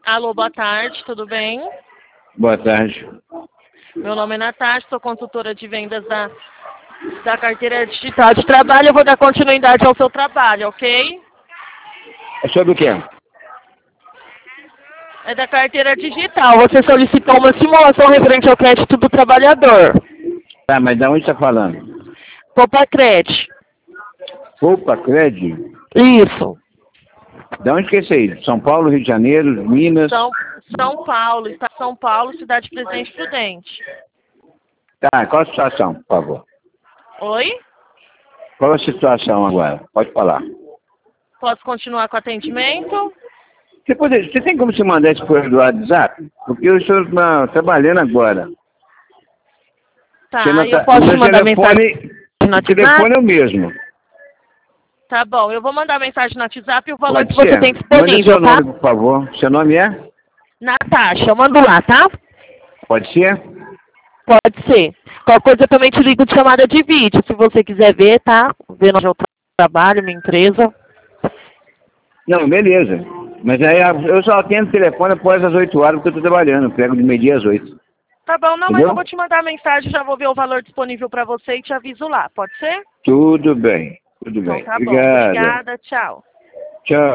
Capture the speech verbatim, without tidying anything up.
Alô, boa tarde, tudo bem? Boa tarde. Meu nome é Natasha, sou consultora de vendas da, da carteira digital de trabalho. Eu vou dar continuidade ao seu trabalho, ok? É sobre o quê? É da carteira digital. Você solicitou uma simulação referente ao crédito do trabalhador. Tá, mas da onde está falando? Poupa Crédito. Poupa Crédito? Isso. Da onde que é isso aí? São Paulo, Rio de Janeiro, Minas? São, São Paulo, está São Paulo, cidade Presidente Prudente. Tá, qual a situação, por favor? Oi? Qual a situação agora? Pode falar. Posso continuar com o atendimento? Você, pode, você tem como se mandar isso por do WhatsApp? Porque eu estou ah, trabalhando agora. Tá, Você não eu tá- posso meu te mandar telefone, mensagem no o WhatsApp? telefone é o mesmo. Tá bom, eu vou mandar mensagem no WhatsApp e o valor Pode que você ser. tem Manda disponível, seu tá? nome, por favor. Seu nome é? Natasha, eu mando lá, tá? Pode ser? Pode ser. Qualquer coisa eu também te ligo de chamada de vídeo, se você quiser ver, tá? Ver onde eu tra- trabalho, minha empresa. Não, beleza. Mas aí a- eu só atendo o telefone após as oito horas porque eu estou trabalhando. Eu pego de meio-dia às oito. Tá bom, não, mas Entendeu? eu vou te mandar a mensagem, já vou ver o valor disponível pra você e te aviso lá, pode ser? Tudo bem. Tudo Então bem. tá bom, Obrigado. obrigada, tchau. Tchau.